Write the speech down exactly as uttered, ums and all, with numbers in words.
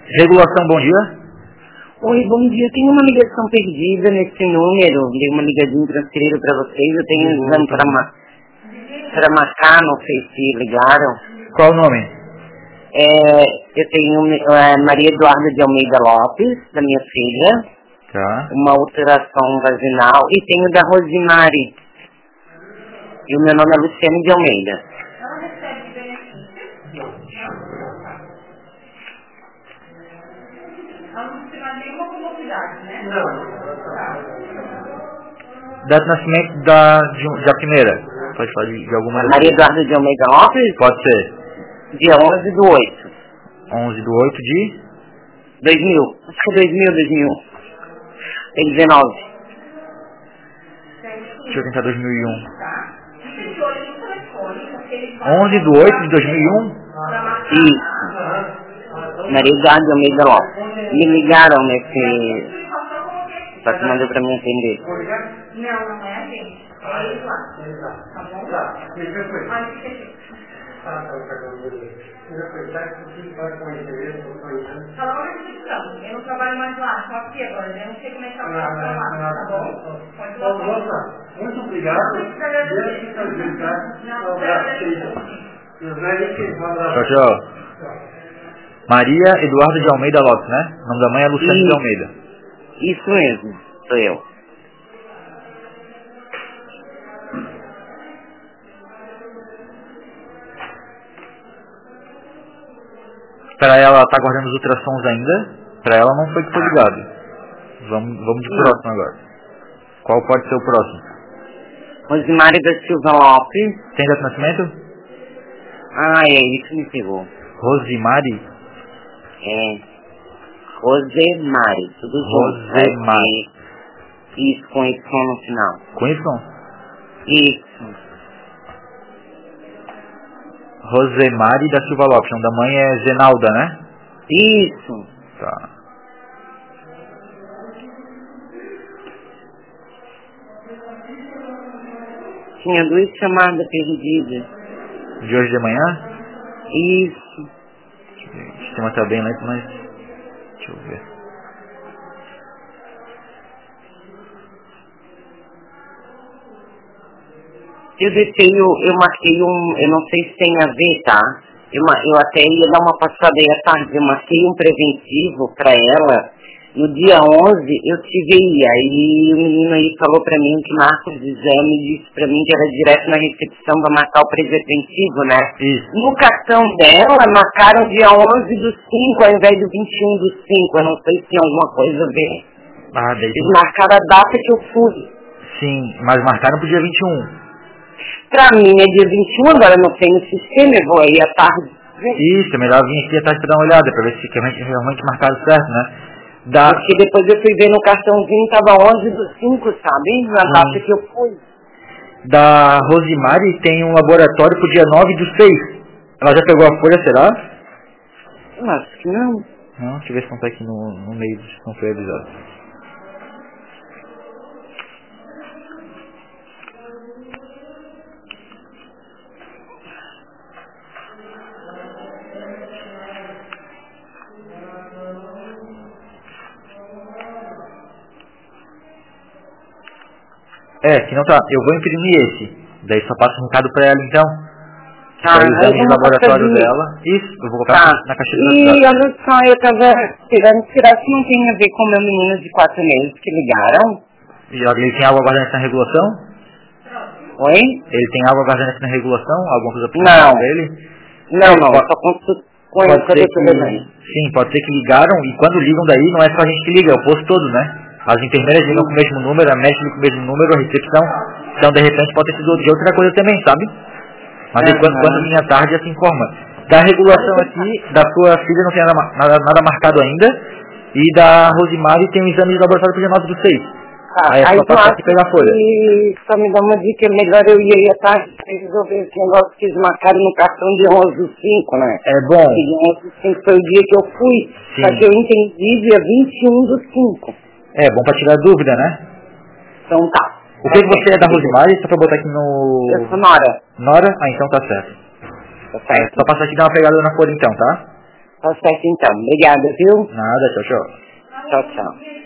Regulação, bom dia. Oi, bom dia. Tem uma ligação perdida nesse número. Dei uma ligadinha transferida para vocês. Eu tenho um exame para ma para marcar, não sei se ligaram. Qual o nome? É, eu tenho é, Maria Eduarda de Almeida Lopes, da minha filha. Tá. Uma ultrassom vaginal. E tenho da Rosimari. E o meu nome é Luciane de Almeida. Data de nascimento da, de, da primeira. Pode falar de, de alguma... Maria Eduarda de Almeida Lopes? Pode ser. Dia onze do oito. onze do oito de... dois mil. Acho que é dois mil, dois mil. Tem dezenove. Deixa eu tentar dois mil e um. onze do oito de dois mil e um? Isso. Maria Eduarda de Almeida Lopes. Me ligaram nesse... Só que não deu pra me entender. Não, não é a gente. É eles lá. Tá bom? Tá. Olha o que é. Fala uma restrição. Eu não trabalho mais lá, só aqui agora. Eu não sei como é que tá o trabalho lá, tá bom? Pode voltar. Muito obrigado. Tchau, tchau. Maria Eduarda de Almeida Lopes, né? O nome da mãe é Luciane de Almeida. Isso mesmo, sou eu. Para ela, tá guardando os ultrassons ainda. Para ela não foi que foi ligado. Vamos, vamos de próximo agora. Qual pode ser o próximo? Rosimari da Silva Lopes. Tem data de nascimento? Ah, é isso que me pegou. Rosimari? É. Rosemari, tudo junto. Rosemari. É, isso, com Y no final. Com Y? Isso. Rosemari da Silva Lopes. O nome da mãe é Zenalda, né? Isso. Tá. Tinha duas chamadas perdidas. De hoje de manhã? Isso. O sistema tá bem lento, mas... Deixa eu ver. Eu deixei, eu, eu marquei um, eu não sei se tem a ver, tá? Eu, eu até ia dar uma passada aí à tarde, eu marquei um preventivo pra ela. No dia onze eu tive aí, aí o menino aí falou pra mim que marca os exames, disse pra mim que era direto na recepção pra marcar o preventivo, né? Isso. No cartão dela, marcaram dia onze do cinco ao invés do vinte e um do cinco, eu não sei se tem alguma coisa a ver. Ah, daí... Eles marcaram a data que eu fui. Sim, mas marcaram pro dia vinte e um. Pra mim é dia vinte e um, agora não tem no sistema, eu vou aí à tarde. Isso, é melhor vir aqui à tarde pra dar uma olhada, pra ver se realmente, realmente marcaram certo, né? Da... Porque depois eu fui ver no cartãozinho, tava onze do cinco, sabe? Na data que eu fui. Da Rosimari tem um laboratório pro dia nove do seis. Ela já pegou a folha, será? Eu acho que não. Não, deixa eu ver se não tá aqui no, no meio, se não foi avisado. É, que não tá. Eu vou imprimir esse. Daí só passo um recado pra ela então. Tá, o exame de laboratório de... dela. Isso, eu vou colocar tá. na caixa de de E olha só, eu tava querendo tirar se não tem a ver com o meu menino de quatro meses que ligaram. E ele tem algo aguardando na regulação? Oi? Ele tem algo aguardando na regulação? Alguma coisa pra não. dele? Não, é, não, pode, só consulto com ele que eu tô levando. Sim, pode ser que ligaram e quando ligam daí não é só a gente que liga, é o posto todo, né? As enfermeiras ligam com o mesmo número, a médica liga com o mesmo número, a recepção. Então, de repente, pode ter sido de outra coisa também, sabe? Mas aí, quando, quando vinha tarde, já se informa. Da regulação aqui, da sua filha não tem nada, nada, nada marcado ainda. E da Rosimari tem um exame de laboratório para o dia nove do seis. Tá, aí é só passar aqui e pegar a folha. E só me dá uma dica, é melhor eu ir aí à tarde para resolver esse negócio que eles marcaram no cartão de onze do cinco, né? É bom. E onze do cinco foi o dia que eu fui. Sim. Só que eu entendi dia vinte e um do cinco. É bom para tirar dúvida, né? Então tá. O que, que você é da Rosimari? Só para botar aqui no... Eu sou Nora. Nora? Ah, então tá certo. Tá certo. É, só passar aqui e dar uma pegada na folha então, tá? Tá certo então. Obrigada, viu? Nada, tchau, tchau. Tchau, tchau.